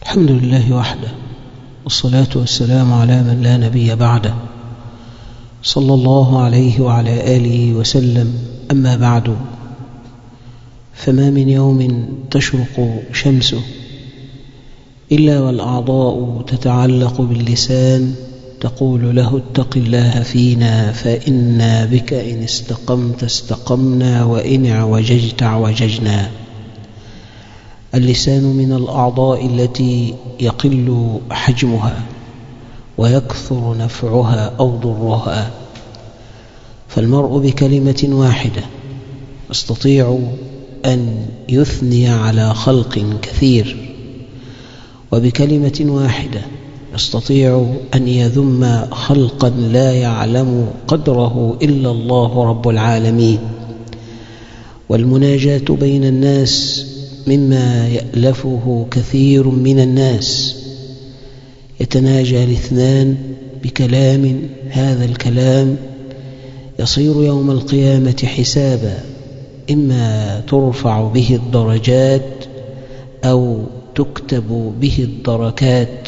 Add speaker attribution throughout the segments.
Speaker 1: الحمد لله وحده، والصلاة والسلام على من لا نبي بعده، صلى الله عليه وعلى آله وسلم. أما بعد، فما من يوم تشرق شمسه إلا والأعضاء تتعلق باللسان تقول له اتق الله فينا فإنا بك إن استقمت استقمنا وإن اعوججت اعوججنا. اللسان من الأعضاء التي يقل حجمها ويكثر نفعها أو ضرها، فالمرء بكلمة واحدة يستطيع أن يثني على خلق كثير، وبكلمة واحدة يستطيع أن يذم خلقا لا يعلم قدره إلا الله رب العالمين. والمناجاة بين الناس مما يألفه كثير من الناس، يتناجى الاثنان بكلام، هذا الكلام يصير يوم القيامة حسابا، إما ترفع به الدرجات أو تكتب به الدركات.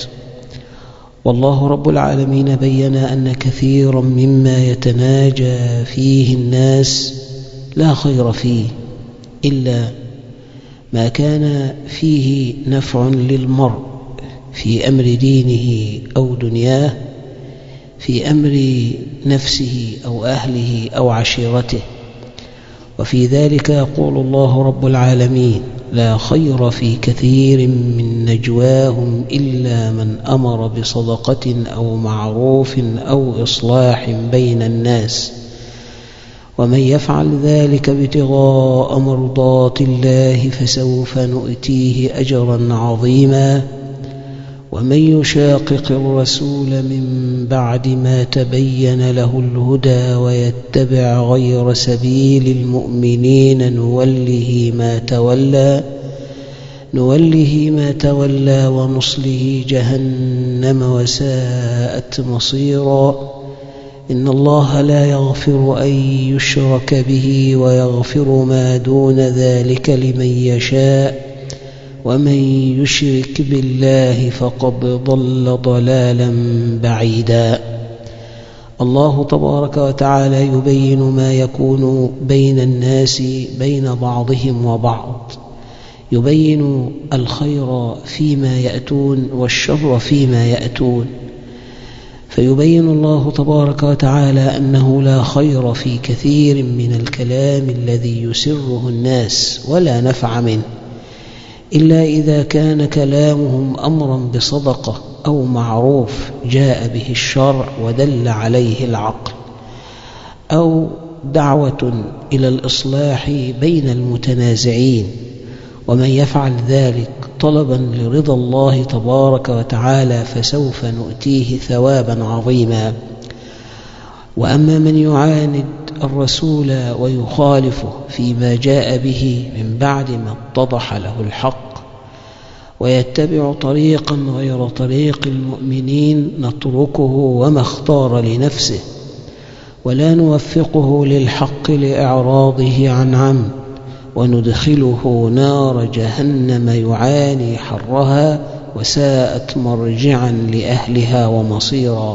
Speaker 1: والله رب العالمين بيّن أن كثيرا مما يتناجى فيه الناس لا خير فيه إلا ما كان فيه نفع للمرء في أمر دينه أو دنياه، في أمر نفسه أو أهله أو عشيرته. وفي ذلك يقول الله رب العالمين: لا خير في كثير من نجواهم إلا من أمر بصدقة أو معروف أو إصلاح بين الناس، ومن يفعل ذلك ابتغاء مرضات الله فسوف نؤتيه أجرا عظيما. ومن يشاقق الرسول من بعد ما تبين له الهدى ويتبع غير سبيل المؤمنين نوله ما تولى ونصله جهنم وساءت مصيرا. إن الله لا يغفر أن يشرك به ويغفر ما دون ذلك لمن يشاء، ومن يشرك بالله فقد ضل ضلالا بعيدا. الله تبارك وتعالى يبين ما يكون بين الناس بين بعضهم وبعض، يبين الخير فيما يأتون والشر فيما يأتون، فيبين الله تبارك وتعالى أنه لا خير في كثير من الكلام الذي يسره الناس ولا نفع منه إلا إذا كان كلامهم أمرا بصدقة أو معروف جاء به الشرع ودل عليه العقل، أو دعوة إلى الإصلاح بين المتنازعين. ومن يفعل ذلك طلبا لرضا الله تبارك وتعالى فسوف نؤتيه ثوابا عظيما. وأما من يعاند الرسول ويخالفه فيما جاء به من بعد ما اتضح له الحق ويتبع طريقا غير طريق المؤمنين نتركه وما اختار لنفسه، ولا نوفقه للحق لإعراضه عن عمد، وندخله نار جهنم يعاني حرها وساءت مرجعا لأهلها ومصيرا.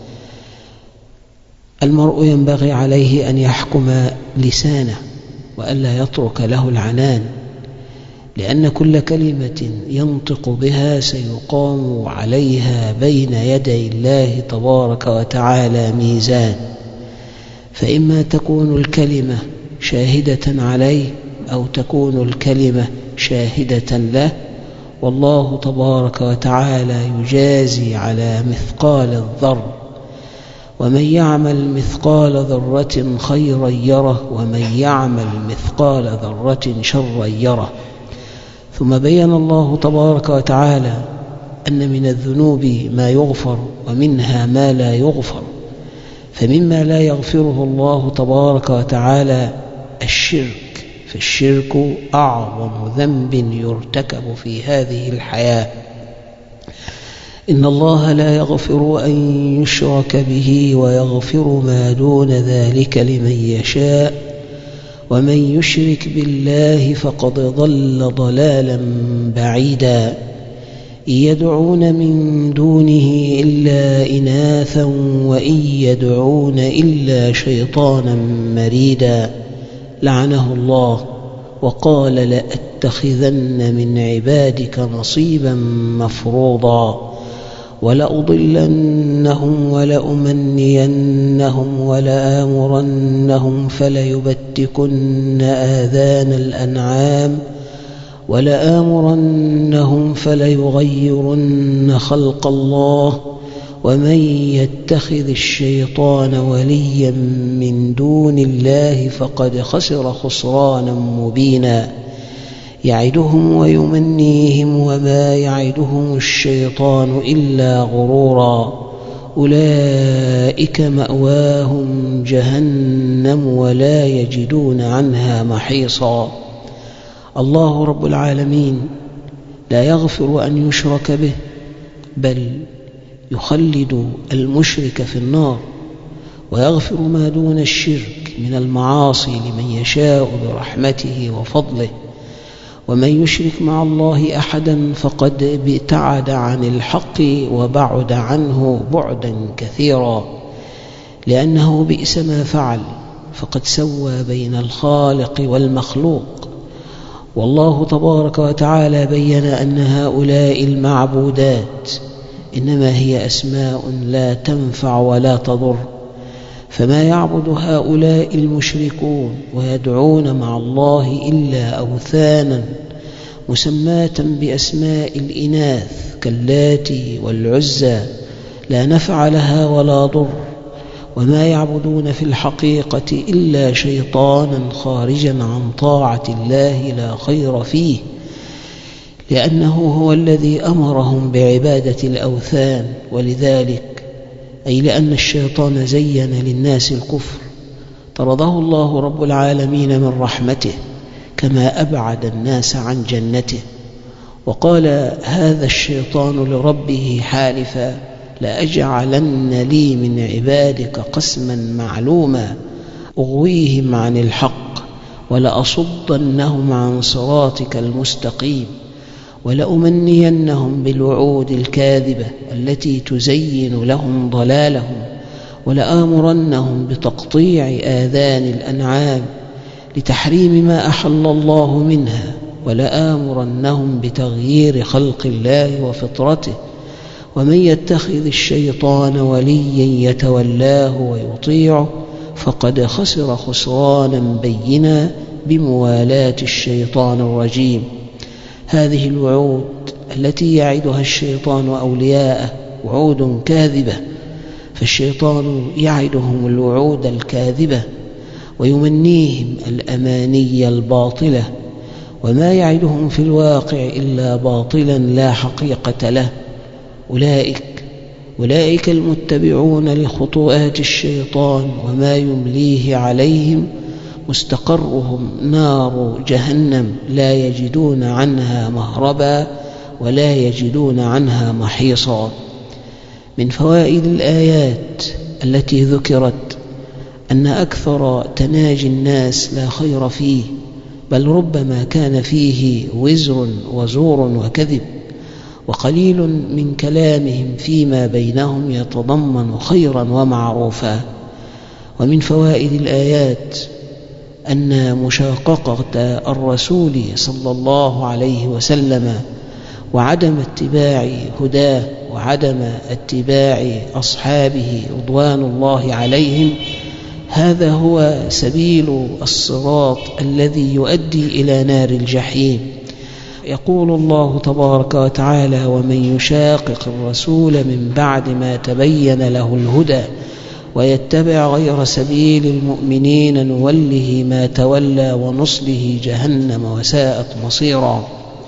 Speaker 1: المرء ينبغي عليه أن يحكم لسانه وألا يترك له العنان، لأن كل كلمة ينطق بها سيقام عليها بين يدي الله تبارك وتعالى ميزان، فإما تكون الكلمة شاهدة عليه أو تكون الكلمة شاهدة له، والله تبارك وتعالى يجازي على مثقال الذرة. ومن يعمل مثقال ذرة خيرا يره ومن يعمل مثقال ذرة شرا يره. ثم بين الله تبارك وتعالى أن من الذنوب ما يغفر ومنها ما لا يغفر، فمما لا يغفره الله تبارك وتعالى الشرك، فالشرك أعظم ذنب يرتكب في هذه الحياة. إن الله لا يغفر أن يشرك به ويغفر ما دون ذلك لمن يشاء، ومن يشرك بالله فقد ضل ضلالا بعيدا. إن يدعون من دونه إلا إناثا وإن يدعون إلا شيطانا مريدا لعنه الله وقال لأتخذن من عبادك نصيبا مفروضا ولأضلنهم ولأمنينهم ولآمرنهم فليبتكن آذان الأنعام ولآمرنهم فليغيرن خلق الله ومن يتخذ الشيطان وليا من دون الله فقد خسر خسرانا مبينا يعدهم ويمنيهم وما يعدهم الشيطان إلا غرورا أولئك مأواهم جهنم ولا يجدون عنها محيصا. الله رب العالمين لا يغفر أن يشرك به بل يخلد المشرك في النار ويغفر ما دون الشرك من المعاصي لمن يشاء برحمته وفضله ومن يشرك مع الله أحدا فقد ابتعد عن الحق وبعد عنه بعدا كثيرا لأنه بئس ما فعل فقد سوى بين الخالق والمخلوق. والله تبارك وتعالى بين أن هؤلاء المعبودات إنما هي أسماء لا تنفع ولا تضر فما يعبد هؤلاء المشركون ويدعون مع الله إلا أوثانا مسماة بأسماء الإناث كاللاتي والعزى لا نفع لها ولا ضر وما يعبدون في الحقيقة إلا شيطانا خارجا عن طاعة الله لا خير فيه لأنه هو الذي أمرهم بعبادة الأوثان ولذلك أي لأن الشيطان زين للناس الكفر طرده الله رب العالمين من رحمته كما أبعد الناس عن جنته وقال هذا الشيطان لربه حالفا لأجعلن لي من عبادك قسما معلوما أغويهم عن الحق ولأصدنهم عن صراطك المستقيم ولأمنينهم بالوعود الكاذبة التي تزين لهم ضلالهم ولآمرنهم بتقطيع آذان الأنعام لتحريم ما أحل الله منها ولآمرنهم بتغيير خلق الله وفطرته ومن يتخذ الشيطان وليا يتولاه ويطيعه فقد خسر خسرانا بينا بموالاة الشيطان الرجيم. هذه الوعود التي يعدها الشيطان أولياءه وعود كاذبة فالشيطان يعدهم الوعود الكاذبة ويمنيهم الأماني الباطلة وما يعدهم في الواقع إلا باطلا لا حقيقة له. أولئك المتبعون لخطوات الشيطان وما يمليه عليهم مستقرهم نار جهنم لا يجدون عنها مهربا ولا يجدون عنها محيصا. من فوائد الآيات التي ذكرت أن أكثر تناجي الناس لا خير فيه بل ربما كان فيه وزر وزور وكذب وقليل من كلامهم فيما بينهم يتضمن خيرا ومعروفا. ومن فوائد الآيات أن مشاققة الرسول صلى الله عليه وسلم وعدم اتباع هداه وعدم اتباع أصحابه رضوان الله عليهم هذا هو سبيل الصراط الذي يؤدي إلى نار الجحيم. يقول الله تبارك وتعالى ومن يشاقق الرسول من بعد ما تبين له الهدى ويتبع غير سبيل المؤمنين نوله ما تولى ونصله جهنم وساءت مصيرا.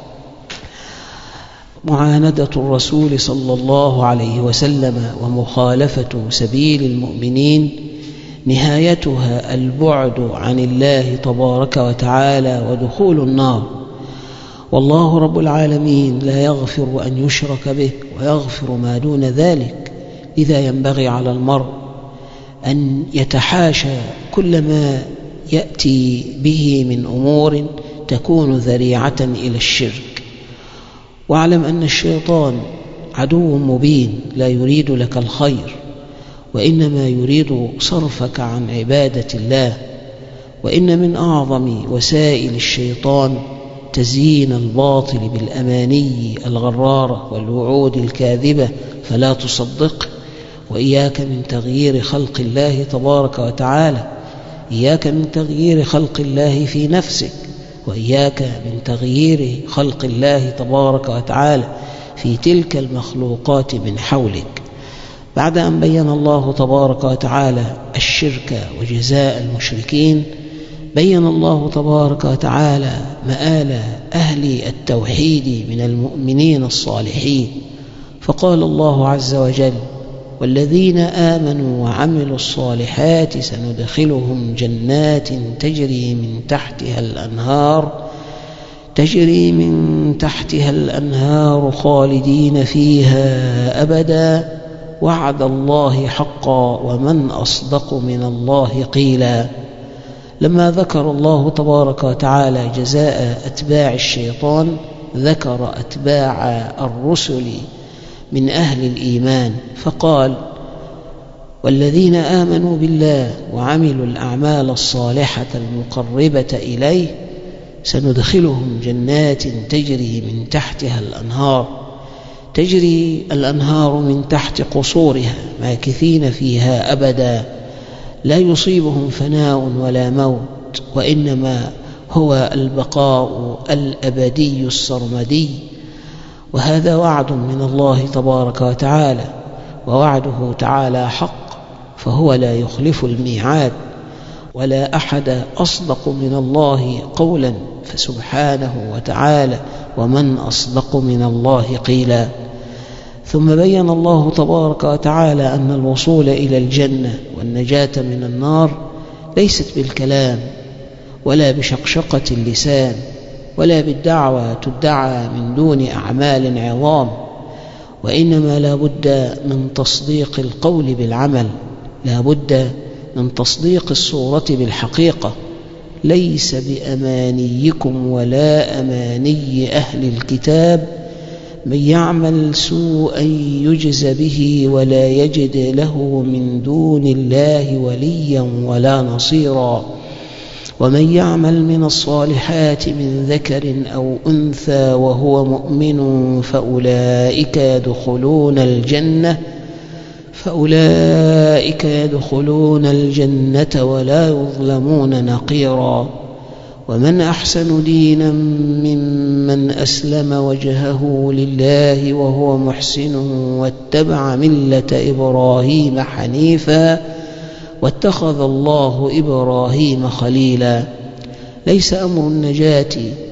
Speaker 1: معاندة الرسول صلى الله عليه وسلم ومخالفة سبيل المؤمنين نهايتها البعد عن الله تبارك وتعالى ودخول النار. والله رب العالمين لا يغفر أن يشرك به ويغفر ما دون ذلك لذا ينبغي على المرء أن يتحاشى كل ما يأتي به من أمور تكون ذريعة إلى الشرك واعلم أن الشيطان عدو مبين لا يريد لك الخير، وإنما يريد صرفك عن عبادة الله. وإن من أعظم وسائل الشيطان تزيين الباطل بالأماني الغرارة والوعود الكاذبة، فلا تصدق. وإياك من تغيير خلق الله تبارك وتعالى، إياك من تغيير خلق الله في نفسك، وإياك من تغيير خلق الله تبارك وتعالى في تلك المخلوقات من حولك. بعد أن بين الله تبارك وتعالى الشرك وجزاء المشركين، بين الله تبارك وتعالى مآل أهل التوحيد من المؤمنين الصالحين، فقال الله عز وجل: والذين آمنوا وعملوا الصالحات سندخلهم جنات تجري من تحتها الأنهار خالدين فيها أبدا، وعد الله حقا ومن أصدق من الله قيلا. لما ذكر الله تبارك وتعالى جزاء أتباع الشيطان، ذكر أتباع الرسل من أهل الإيمان، فقال: والذين آمنوا بالله وعملوا الأعمال الصالحة المقربة إليه سندخلهم جنات تجري من تحتها الأنهار. تجري الأنهار من تحت قصورها ماكثين فيها أبدا، لا يصيبهم فناء ولا موت، وإنما هو البقاء الأبدي السرمدي. وهذا وعد من الله تبارك وتعالى، ووعده تعالى حق، فهو لا يخلف الميعاد، ولا أحد أصدق من الله قولا، فسبحانه وتعالى ومن أصدق من الله قيلا. ثم بين الله تبارك وتعالى أن الوصول إلى الجنة والنجاة من النار ليست بالكلام، ولا بشقشقة اللسان، ولا بالدعوة تدعى من دون أعمال عظام، وإنما لا بد من تصديق القول بالعمل، لا بد من تصديق الصورة بالحقيقة. ليس بأمانيكم ولا أماني أهل الكتاب، من يعمل سوءا يجز به ولا يجد له من دون الله وليا ولا نصيرا. ومن يعمل من الصالحات من ذكر أو أنثى وهو مؤمن فأولئك يدخلون الجنة ولا يظلمون نقيرا. ومن أحسن دينا ممن أسلم وجهه لله وهو محسن واتبع ملة إبراهيم حنيفا واتخذ الله إبراهيم خليلا. ليس أمر النجاة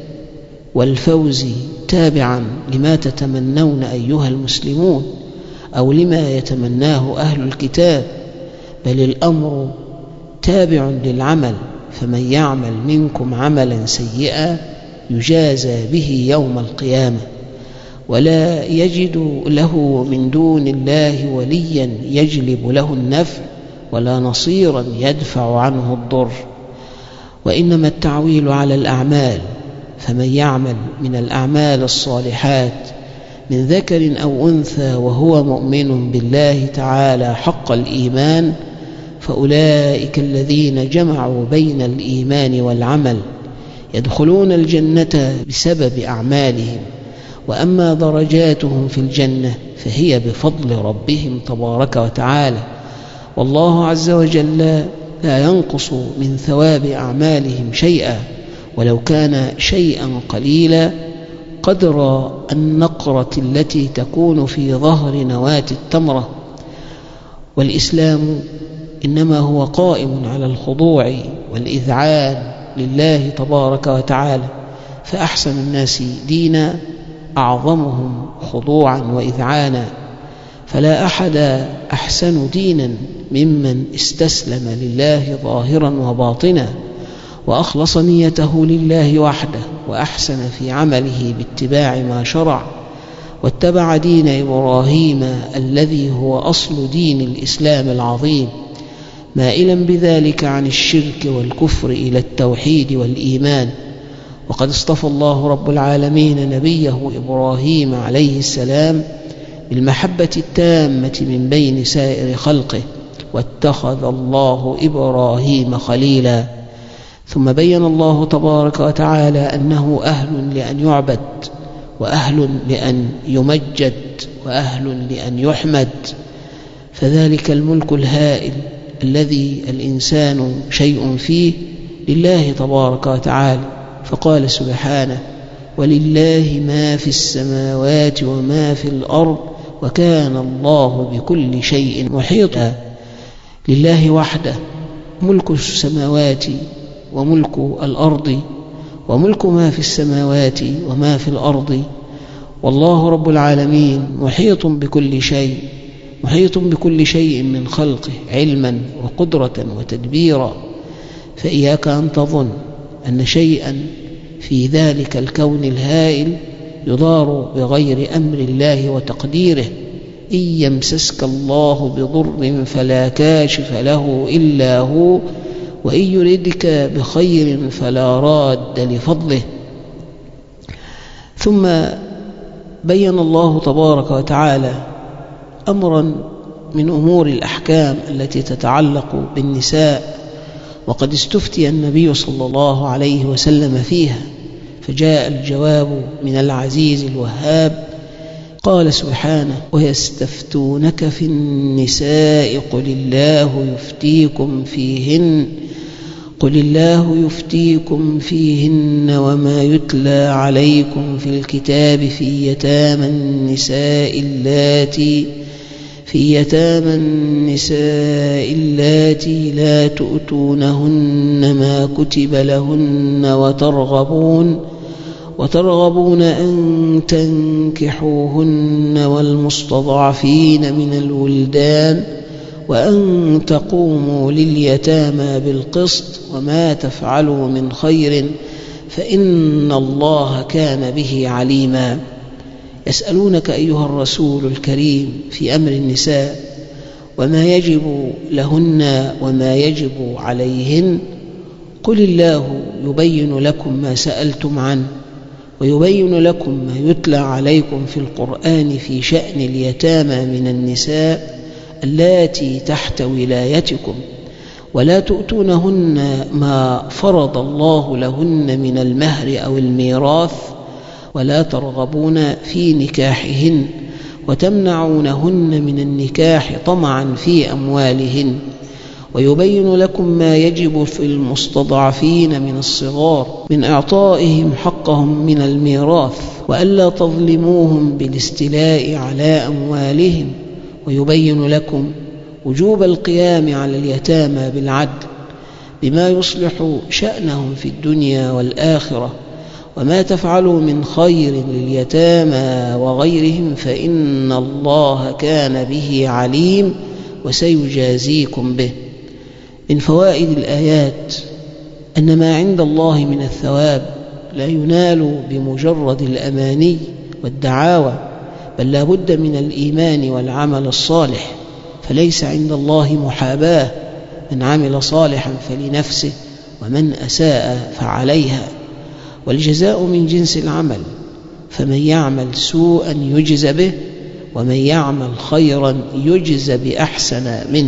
Speaker 1: والفوز تابعا لما تتمنون أيها المسلمون أو لما يتمناه أهل الكتاب، بل الأمر تابع للعمل، فمن يعمل منكم عملا سيئا يجازى به يوم القيامة، ولا يجد له من دون الله وليا يجلب له النفع ولا نصيرا يدفع عنه الضر. وإنما التعويل على الأعمال، فمن يعمل من الأعمال الصالحات من ذكر أو أنثى وهو مؤمن بالله تعالى حق الإيمان فأولئك الذين جمعوا بين الإيمان والعمل يدخلون الجنة بسبب أعمالهم. وأما درجاتهم في الجنة فهي بفضل ربهم تبارك وتعالى، والله عز وجل لا ينقص من ثواب أعمالهم شيئا، ولو كان شيئا قليلا قدر النقرة التي تكون في ظهر نواة التمرة. والإسلام إنما هو قائم على الخضوع والإذعان لله تبارك وتعالى، فأحسن الناس دينا أعظمهم خضوعا وإذعانا، فلا أحد أحسن دينا ممن استسلم لله ظاهرا وباطنا وأخلص نيته لله وحده، وأحسن في عمله باتباع ما شرع، واتبع دين إبراهيم الذي هو أصل دين الإسلام العظيم، مائلا بذلك عن الشرك والكفر إلى التوحيد والإيمان. وقد اصطفى الله رب العالمين نبيه إبراهيم عليه السلام بالمحبة التامة من بين سائر خلقه، واتخذ الله إبراهيم خليلا. ثم بين الله تبارك وتعالى أنه أهل لأن يعبد، وأهل لأن يمجد، وأهل لأن يحمد، فذلك الملك الهائل الذي الإنسان شيء فيه لله تبارك وتعالى. فقال سبحانه: ولله ما في السماوات وما في الأرض وكان الله بكل شيء محيطا. لله وحده ملك السماوات وملك الأرض وملك ما في السماوات وما في الأرض، والله رب العالمين محيط بكل شيء، محيط بكل شيء من خلقه علما وقدرة وتدبيرا. فإياك أن تظن أن شيئا في ذلك الكون الهائل يضار بغير أمر الله وتقديره. إن يمسسك الله بضر فلا كاشف له إلا هو، وإن يردك بخير فلا راد لفضله. ثم بين الله تبارك وتعالى أمرا من أمور الأحكام التي تتعلق بالنساء، وقد استفتي النبي صلى الله عليه وسلم فيها، فجاء الجواب من العزيز الوهاب. قال سبحانه: ويستفتونك في النساء قل الله يفتيكم فيهن وما يتلى عليكم في الكتاب في يتامى النساء اللاتي لا تؤتونهن ما كتب لهن وترغبون أن تنكحوهن والمستضعفين من الولدان وأن تقوموا لليتامى بالقسط وما تفعلوا من خير فإن الله كان به عليما. يسألونك أيها الرسول الكريم في أمر النساء وما يجب لهن وما يجب عليهن. قل الله يبين لكم ما سألتم عنه، ويبين لكم ما يتلى عليكم في القرآن في شأن اليتامى من النساء اللاتي تحت ولايتكم، ولا تؤتونهن ما فرض الله لهن من المهر أو الميراث، ولا ترغبون في نكاحهن وتمنعونهن من النكاح طمعا في أموالهن. ويبين لكم ما يجب في المستضعفين من الصغار من إعطائهم حقهم من الميراث، وألا تظلموهم بالاستيلاء على أموالهم. ويبين لكم وجوب القيام على اليتامى بالعدل بما يصلح شأنهم في الدنيا والآخرة، وما تفعلوا من خير لليتامى وغيرهم فإن الله كان به عليم وسيجازيكم به. من فوائد الآيات أن ما عند الله من الثواب لا ينال بمجرد الأماني والدعاوى، بل لا بد من الإيمان والعمل الصالح، فليس عند الله محاباة، من عمل صالحا فلنفسه ومن أساء فعليها، والجزاء من جنس العمل، فمن يعمل سوءا يجز به ومن يعمل خيرا يجز بأحسن منه.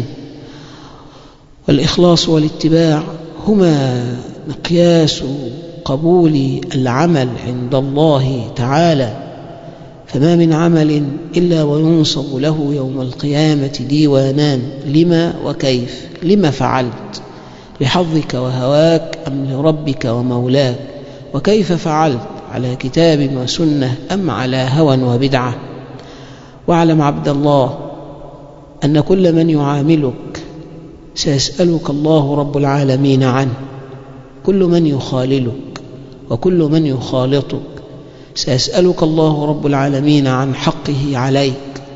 Speaker 1: والإخلاص والاتباع هما مقياس قبول العمل عند الله تعالى، فما من عمل إلا وينصب له يوم القيامة ديوانان: لما وكيف. لما فعلت، لحظك وهواك أم لربك ومولاك؟ وكيف فعلت، على كتاب وسنة أم على هوى وبدعة؟ واعلم عبد الله أن كل من يعاملك سيسألك الله رب العالمين عنه، كل من يخاللك وكل من يخالطك سيسألك الله رب العالمين عن حقه عليك.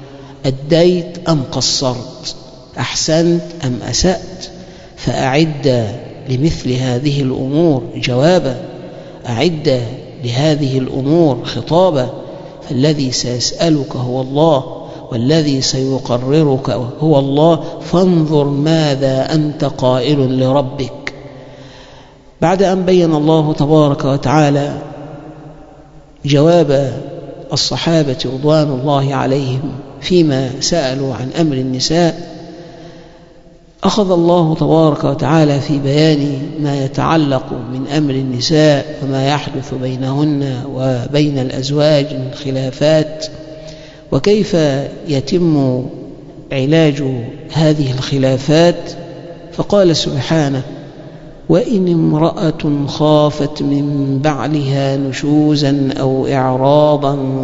Speaker 1: أديت أم قصرت، أحسنت أم أسأت؟ فأعد لمثل هذه الأمور جوابا، أعد لهذه الأمور خطابا، فالذي سيسألك هو الله، والذي سيقررك هو الله، فانظر ماذا أنت قائل لربك. بعد أن بين الله تبارك وتعالى جواب الصحابة رضوان الله عليهم فيما سألوا عن أمر النساء، أخذ الله تبارك وتعالى في بيان ما يتعلق من أمر النساء وما يحدث بينهن وبين الأزواج من خلافات، وكيف يتم علاج هذه الخلافات. فقال سبحانه: وإن امرأة خافت من بعلها نشوزا أو إعراضا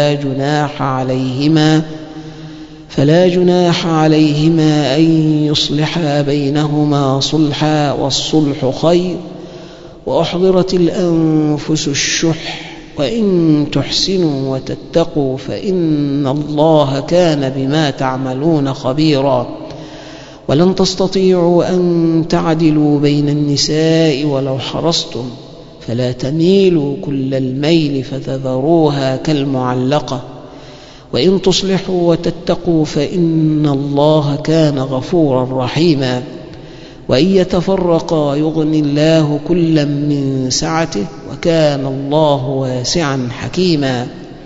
Speaker 1: فلا جناح عليهما أن يصلحا بينهما صلحا، والصلح خير، وأحضرت الأنفس الشح، وإن تحسنوا وتتقوا فإن الله كان بما تعملون خبيرا. ولن تستطيعوا أن تعدلوا بين النساء ولو حرصتم، فلا تميلوا كل الميل فتذروها كالمعلقة، وإن تصلحوا وتتقوا فإن الله كان غفورا رحيما. وإن يتفرقا يغني الله كلا من سعته، وكان الله واسعا حكيما.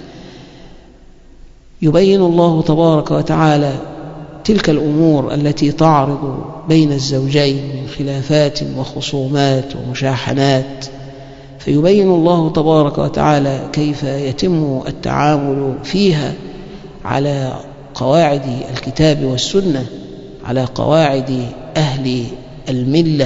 Speaker 1: يبين الله تبارك وتعالى تلك الأمور التي تعرض بين الزوجين من خلافات وخصومات ومشاحنات، فيبين الله تبارك وتعالى كيف يتم التعامل فيها على قواعد الكتاب والسنة، على قواعد أهل الملة.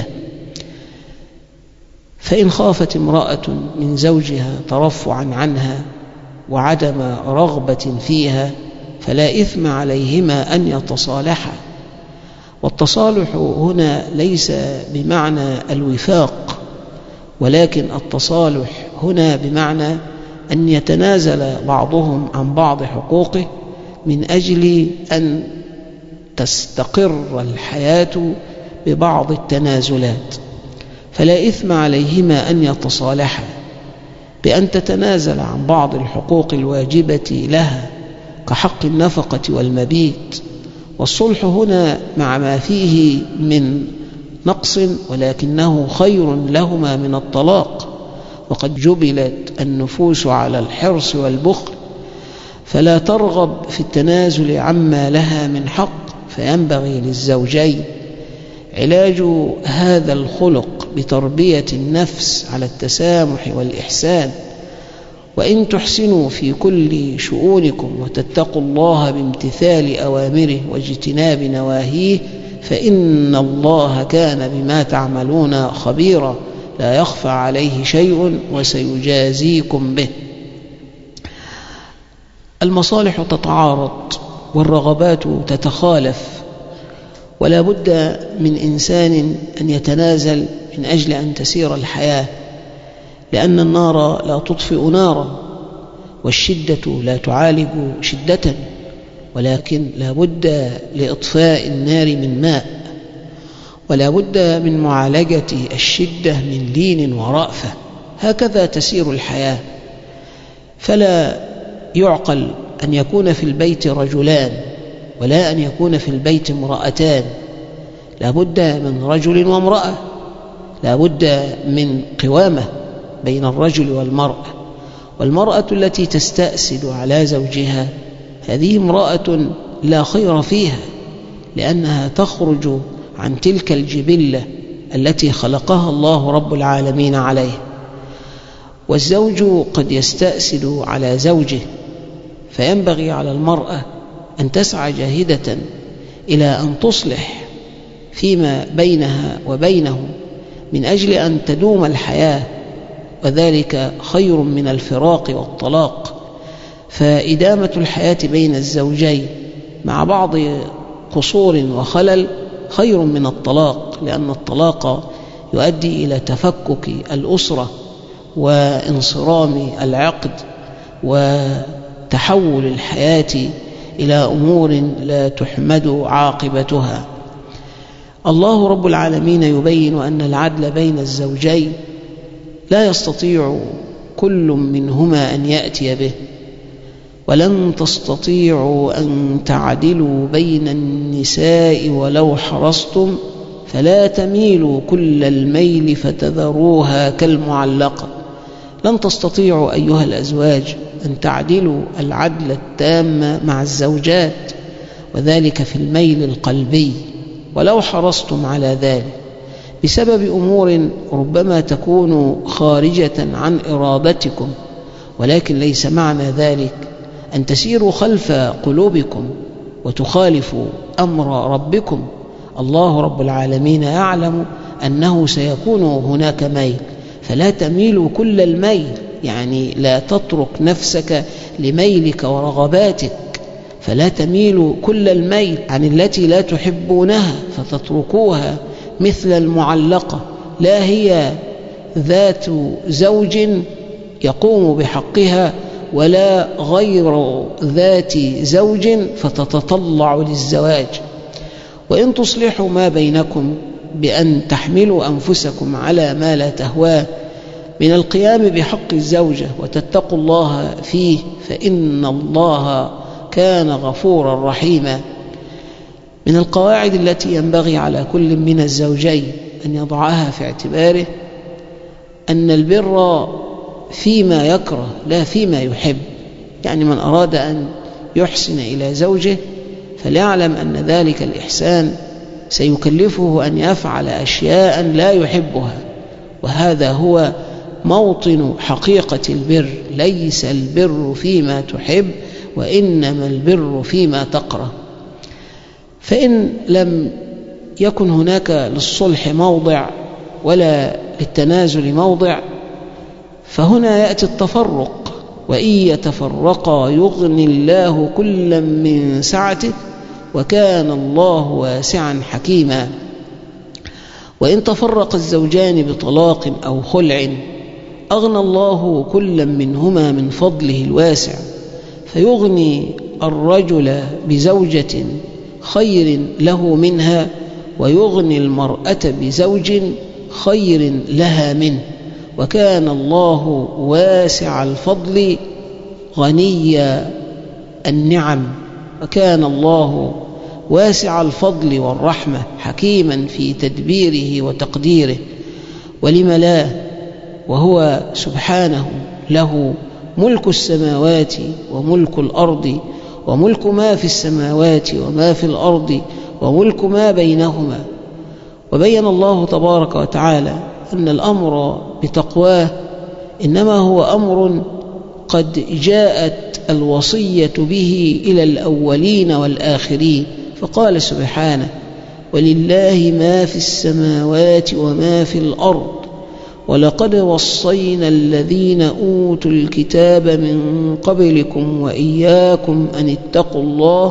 Speaker 1: فإن خافت امرأة من زوجها ترفعا عنها وعدم رغبة فيها فلا إثم عليهما أن يتصالحا. والتصالح هنا ليس بمعنى الوفاق، ولكن التصالح هنا بمعنى أن يتنازل بعضهم عن بعض حقوقه من أجل أن تستقر الحياة ببعض التنازلات. فلا إثم عليهما أن يتصالحا بأن تتنازل عن بعض الحقوق الواجبة لها كحق النفقة والمبيت. والصلح هنا مع ما فيه من نقص ولكنه خير لهما من الطلاق، وقد جبلت النفوس على الحرص والبخل، فلا ترغب في التنازل عما لها من حق. فينبغي للزوجين علاج هذا الخلق بتربية النفس على التسامح والإحسان. وإن تحسنوا في كل شؤونكم وتتقوا الله بامتثال أوامره واجتناب نواهيه فإن الله كان بما تعملون خبيرا، لا يخفى عليه شيء وسيجازيكم به. المصالح تتعارض والرغبات تتخالف، ولا بد من إنسان أن يتنازل من أجل أن تسير الحياة، لأن النار لا تطفئ نارا، والشدة لا تعالج شدة، ولكن لا بد لإطفاء النار من ماء، ولا بد من معالجة الشدة من لين ورأفة. هكذا تسير الحياة. فلا يعقل أن يكون في البيت رجلان ولا أن يكون في البيت امرأتان، لا بد من رجل وامرأة، لا بد من قوامة بين الرجل والمرأة. والمرأة التي تستأسد على زوجها هذه امرأة لا خير فيها، لأنها تخرج عن تلك الجبلة التي خلقها الله رب العالمين عليه. والزوج قد يستأسد على زوجه، فينبغي على المرأة أن تسعى جاهدة إلى أن تصلح فيما بينها وبينه من أجل أن تدوم الحياة، وذلك خير من الفراق والطلاق. فإدامة الحياة بين الزوجين مع بعض قصور وخلل خير من الطلاق، لأن الطلاق يؤدي إلى تفكك الأسرة وانصرام العقد وتحول الحياة إلى أمور لا تحمد عاقبتها. الله رب العالمين يبين أن العدل بين الزوجين لا يستطيع كل منهما أن يأتي به، ولن تستطيعوا أن تعدلوا بين النساء ولو حرصتم فلا تميلوا كل الميل فتذروها كالمعلقة. لن تستطيعوا أيها الأزواج أن تعدلوا العدل التام مع الزوجات، وذلك في الميل القلبي، ولو حرصتم على ذلك بسبب أمور ربما تكون خارجة عن إرادتكم، ولكن ليس معنى ذلك أن تسيروا خلف قلوبكم وتخالفوا أمر ربكم. الله رب العالمين يعلم أنه سيكون هناك ميل، فلا تميلوا كل الميل، يعني لا تترك نفسك لميلك ورغباتك، فلا تميلوا كل الميل عن التي لا تحبونها فتتركوها مثل المعلقة، لا هي ذات زوج يقوم بحقها ولا غير ذات زوج فتتطلع للزواج. وإن تصلحوا ما بينكم بأن تحملوا أنفسكم على ما لا تهواه من القيام بحق الزوجة وتتقوا الله فيه، فإن الله كان غفورا رحيما. من القواعد التي ينبغي على كل من الزوجين أن يضعها في اعتباره أن البر فيما يكره لا فيما يحب، يعني من أراد أن يحسن إلى زوجه فليعلم أن ذلك الإحسان سيكلفه أن يفعل أشياء لا يحبها، وهذا هو موطن حقيقة البر. ليس البر فيما تحب، وإنما البر فيما تكره. فإن لم يكن هناك للصلح موضع ولا للتنازل موضع، فهنا يأتي التفرق. وإن يتفرقا يغني الله كلا من سعته وكان الله واسعا حكيما. وإن تفرق الزوجان بطلاق أو خلع أغنى الله كلا منهما من فضله الواسع، فيغني الرجل بزوجة خير له منها، ويغني المرأة بزوج خير لها منه، وكان الله واسع الفضل غني النعم، وكان الله واسع الفضل والرحمة حكيما في تدبيره وتقديره. ولم لا، وهو سبحانه له ملك السماوات وملك الأرض، وملك ما في السماوات وما في الأرض، وملك ما بينهما. وبين الله تبارك وتعالى أن الأمر بتقواه إنما هو أمر قد جاءت الوصية به إلى الأولين والآخرين، فقال سبحانه: ولله ما في السماوات وما في الأرض ولقد وصينا الذين أوتوا الكتاب من قبلكم وإياكم أن اتقوا الله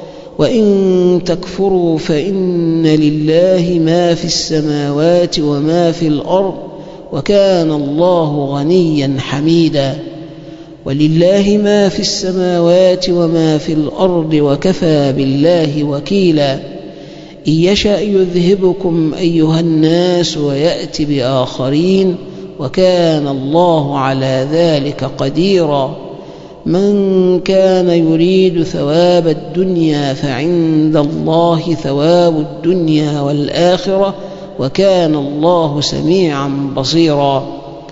Speaker 1: وإن تكفروا فإن لله ما في السماوات وما في الأرض وكان الله غنيا حميدا. ولله ما في السماوات وما في الأرض وكفى بالله وكيلا. إن يشأ يذهبكم أيها الناس ويأتي بآخرين وكان الله على ذلك قديرا. من كان يريد ثواب الدنيا فعند الله ثواب الدنيا والآخرة وكان الله سميعا بصيرا.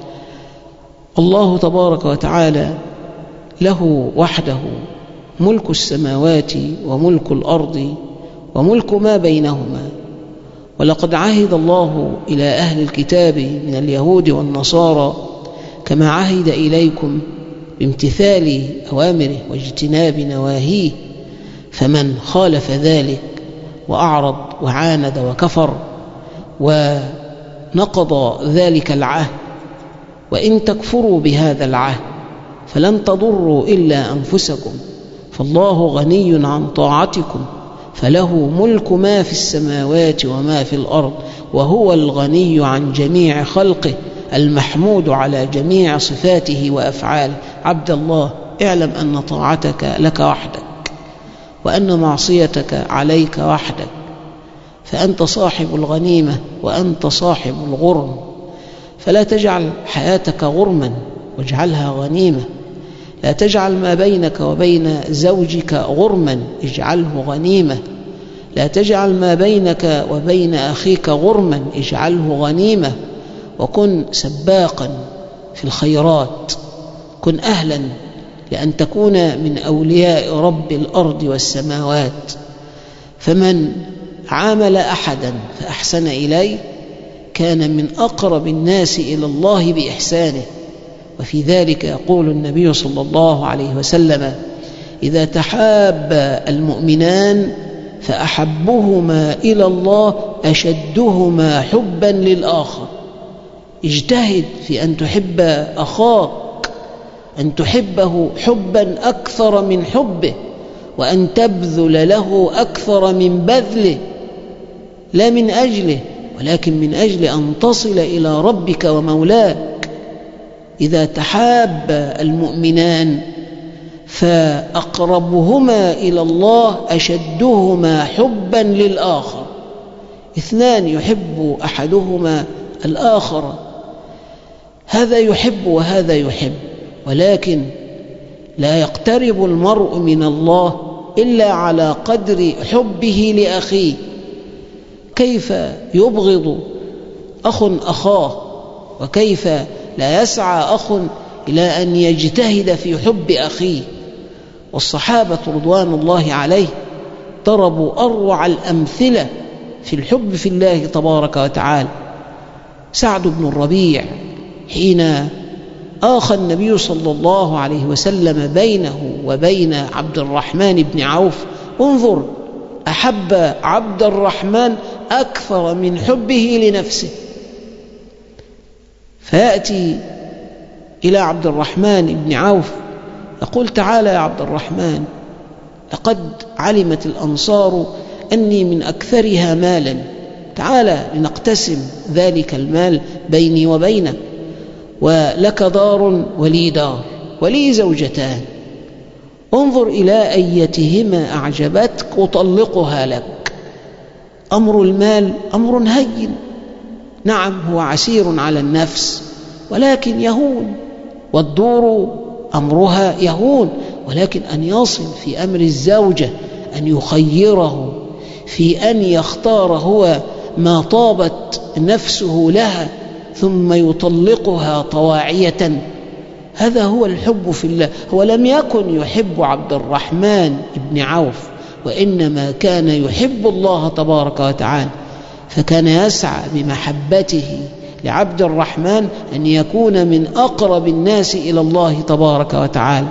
Speaker 1: الله تبارك وتعالى له وحده ملك السماوات وملك الأرض وملك ما بينهما. ولقد عهد الله إلى أهل الكتاب من اليهود والنصارى كما عهد إليكم بامتثال أوامره واجتناب نواهيه، فمن خالف ذلك وأعرض وعاند وكفر ونقض ذلك العهد، وإن تكفروا بهذا العهد فلن تضروا إلا أنفسكم، فالله غني عن طاعتكم، فله ملك ما في السماوات وما في الأرض، وهو الغني عن جميع خلقه المحمود على جميع صفاته وأفعاله. عبد الله، اعلم أن طاعتك لك وحدك، وأن معصيتك عليك وحدك، فأنت صاحب الغنيمة وأنت صاحب الغرم، فلا تجعل حياتك غرما واجعلها غنيمة. لا تجعل ما بينك وبين زوجك غرما، اجعله غنيمة. لا تجعل ما بينك وبين أخيك غرما، اجعله غنيمة، وكن سباقا في الخيرات، كن أهلا لأن تكون من أولياء رب الأرض والسماوات. فمن عامل أحدا فأحسن إليه كان من أقرب الناس إلى الله بإحسانه. وفي ذلك يقول النبي صلى الله عليه وسلم: إذا تحاب المؤمنان فأحبهما إلى الله أشدهما حبا للآخر. اجتهد في أن تحب أخاك، أن تحبه حبا أكثر من حبه، وأن تبذل له أكثر من بذله، لا من أجله ولكن من أجل أن تصل إلى ربك ومولاك. إذا تحاب المؤمنان فأقربهما إلى الله أشدهما حبا للآخر. اثنان يحب أحدهما الآخر، هذا يحب وهذا يحب، ولكن لا يقترب المرء من الله إلا على قدر حبه لأخيه. كيف يبغض أخ أخاه، وكيف لا يسعى أخ إلى أن يجتهد في حب أخيه. والصحابة رضوان الله عليه ضربوا أروع الأمثلة في الحب في الله تبارك وتعالى. سعد بن الربيع حين آخى النبي صلى الله عليه وسلم بينه وبين عبد الرحمن بن عوف، انظر، أحب عبد الرحمن أكثر من حبه لنفسه. فيأتي إلى عبد الرحمن بن عوف يقول: تعالى يا عبد الرحمن، لقد علمت الأنصار أني من أكثرها مالا، تعالى لنقتسم ذلك المال بيني وبينك، ولك دار ولي دار ولي زوجتان، انظر إلى أيتهما أعجبتك أطلقها لك. أمر المال أمر هين، نعم هو عسير على النفس ولكن يهون، والدور أمرها يهون، ولكن أن يصل في أمر الزوجة أن يخيره في أن يختار هو ما طابت نفسه لها ثم يطلقها طواعية، هذا هو الحب في الله. هو لم يكن يحب عبد الرحمن بن عوف، وإنما كان يحب الله تبارك وتعالى، فكان يسعى بمحبته لعبد الرحمن أن يكون من أقرب الناس إلى الله تبارك وتعالى.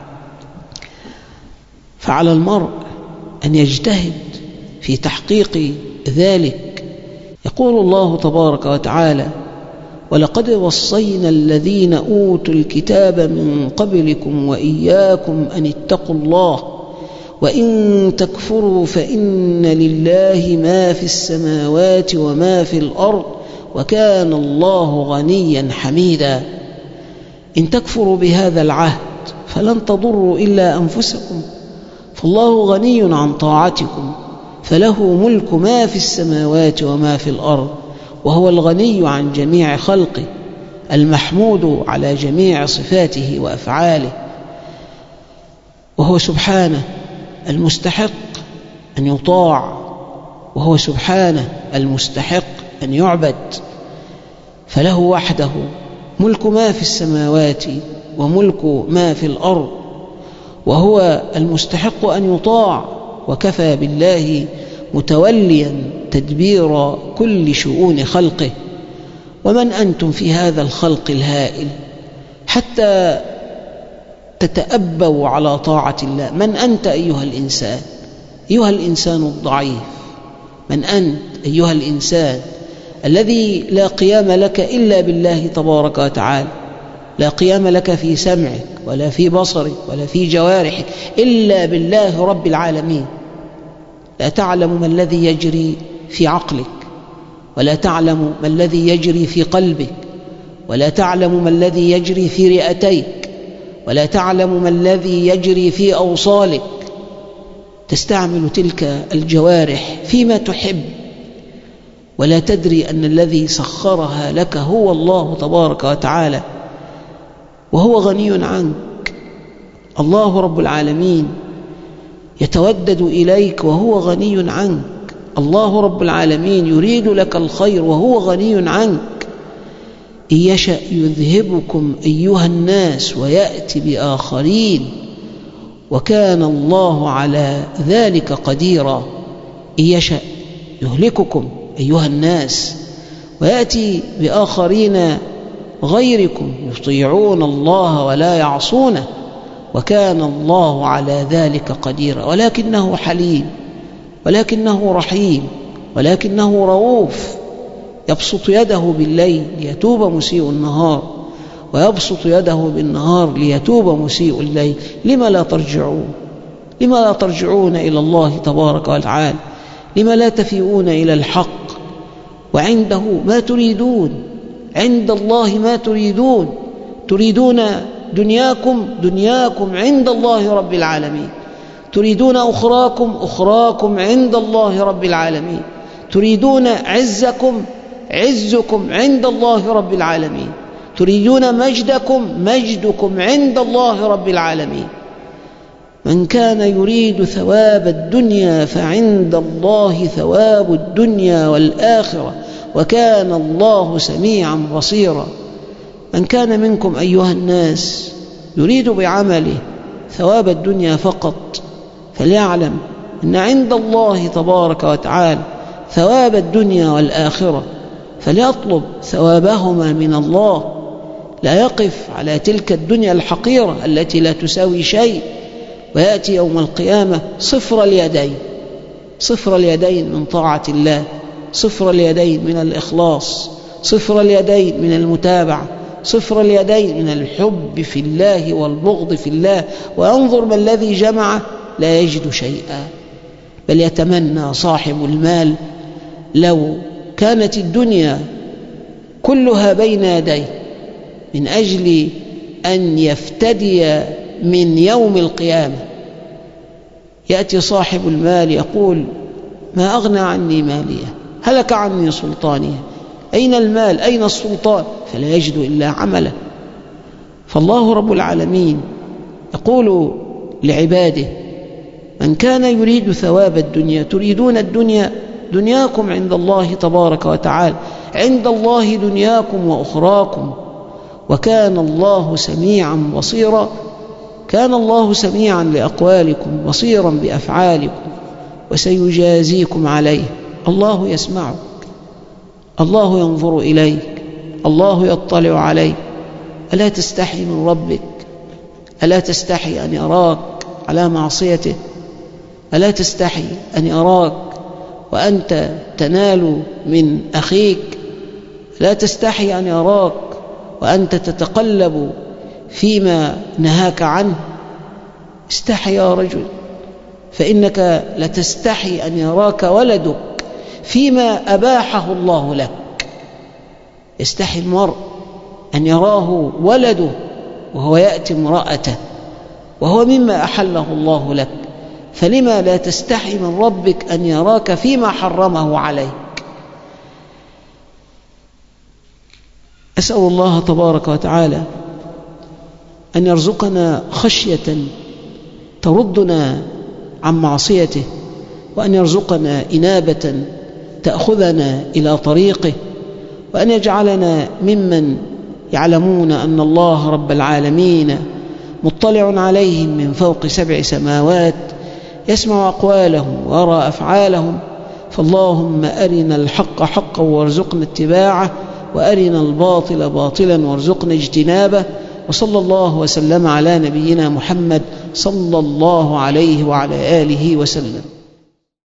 Speaker 1: فعلى المرء أن يجتهد في تحقيق ذلك. يقول الله تبارك وتعالى: ولقد وصينا الذين أوتوا الكتاب من قبلكم وإياكم أن اتقوا الله وإن تكفروا فإن لله ما في السماوات وما في الأرض وكان الله غنيا حميدا. إن تكفروا بهذا العهد فلن تضروا إلا أنفسكم، فالله غني عن طاعتكم، فله ملك ما في السماوات وما في الأرض، وهو الغني عن جميع خلقه، المحمود على جميع صفاته وأفعاله، وهو سبحانه المستحق أن يطاع، وهو سبحانه المستحق أن يعبد، فله وحده ملك ما في السماوات وملك ما في الأرض، وهو المستحق أن يطاع، وكفى بالله متوليا تدبير كل شؤون خلقه. ومن أنتم في هذا الخلق الهائل حتى تتأبوا على طاعة الله؟ من أنت أيها الإنسان، أيها الإنسان الضعيف؟ من أنت أيها الإنسان الذي لا قيام لك إلا بالله تبارك وتعالى؟ لا قيام لك في سمعك ولا في بصرك ولا في جوارحك إلا بالله رب العالمين. لا تعلم ما الذي يجري في عقلك، ولا تعلم ما الذي يجري في قلبك، ولا تعلم ما الذي يجري في رئتيك، ولا تعلم ما الذي يجري في أوصالك. تستعمل تلك الجوارح فيما تحب، ولا تدري أن الذي سخرها لك هو الله تبارك وتعالى، وهو غني عنك. الله رب العالمين يتودد إليك وهو غني عنك. الله رب العالمين يريد لك الخير وهو غني عنك. إن يشأ يذهبكم أيها الناس ويأتي بآخرين وكان الله على ذلك قديرا. إن يشأ يهلككم أيها الناس ويأتي بآخرين غيركم يطيعون الله ولا يعصونه وكان الله على ذلك قديرا. ولكنه حليم، ولكنه رحيم، ولكنه رؤوف، يبسط يده بالليل ليتوب مسيء النهار ويبسط يده بالنهار ليتوب مسيء الليل. لما لا ترجعون؟ لما لا ترجعون إلى الله تبارك وتعالى؟ لما لا تفيئون إلى الحق وعنده ما تريدون؟ عند الله ما تريدون. تريدون دنياكم عند الله رب العالمين. تريدون أخراكم عند الله رب العالمين. تريدون عزكم عند الله رب العالمين. تريدون مجدكم عند الله رب العالمين. من كان يريد ثواب الدنيا فعند الله ثواب الدنيا والآخرة وكان الله سميعا بصيرا. من كان منكم أيها الناس يريد بعمله ثواب الدنيا فقط فليعلم أن عند الله تبارك وتعالى ثواب الدنيا والآخرة، فليطلب ثوابهما من الله. لا يقف على تلك الدنيا الحقيرة التي لا تساوي شيء ويأتي يوم القيامة صفر اليدين من طاعة الله، صفر اليدين من الإخلاص، صفر اليدين من المتابعة، صفر اليدين من الحب في الله والبغض في الله. وينظر ما الذي جمع لا يجد شيئا، بل يتمنى صاحب المال لو كانت الدنيا كلها بين يديه من أجل أن يفتدي من يوم القيامة. يأتي صاحب المال يقول ما أغنى عني مالية، هلك عني سلطانية، أين المال أين السلطان؟ فلا يجد إلا عمله. فالله رب العالمين يقول لعباده من كان يريد ثواب الدنيا، تريدون الدنيا، دنياكم عند الله تبارك وتعالى، عند الله دنياكم وأخراكم وكان الله سميعا بصيرا. كان الله سميعا لأقوالكم بصيرا بأفعالكم وسيجازيكم عليه. الله يسمعك، الله ينظر إليك، الله يطلع عليك. ألا تستحي من ربك؟ ألا تستحي أن يراك على معصيته؟ ألا تستحي أن يراك وأنت تنال من أخيك؟ لا تستحي أن يراك وأنت تتقلب فيما نهاك عنه؟ استحي يا رجل، فإنك لتستحي أن يراك ولدك فيما أباحه الله لك. يستحي المرء أن يراه ولده وهو يأتي امرأته وهو مما أحله الله لك، فلما لا تستحي من ربك أن يراك فيما حرمه عليك؟ أسأل الله تبارك وتعالى أن يرزقنا خشية تردنا عن معصيته، وأن يرزقنا إنابة تأخذنا إلى طريقه، وأن يجعلنا ممن يعلمون أن الله رب العالمين مطلع عليهم من فوق 7 سماوات، يسمع أقوالهم ويرى أفعالهم. فاللهم أرنا الحق حقا وارزقنا اتباعه، وأرنا الباطل باطلا وارزقنا اجتنابه. وصلى الله وسلم على نبينا محمد صلى الله عليه وعلى آله وسلم.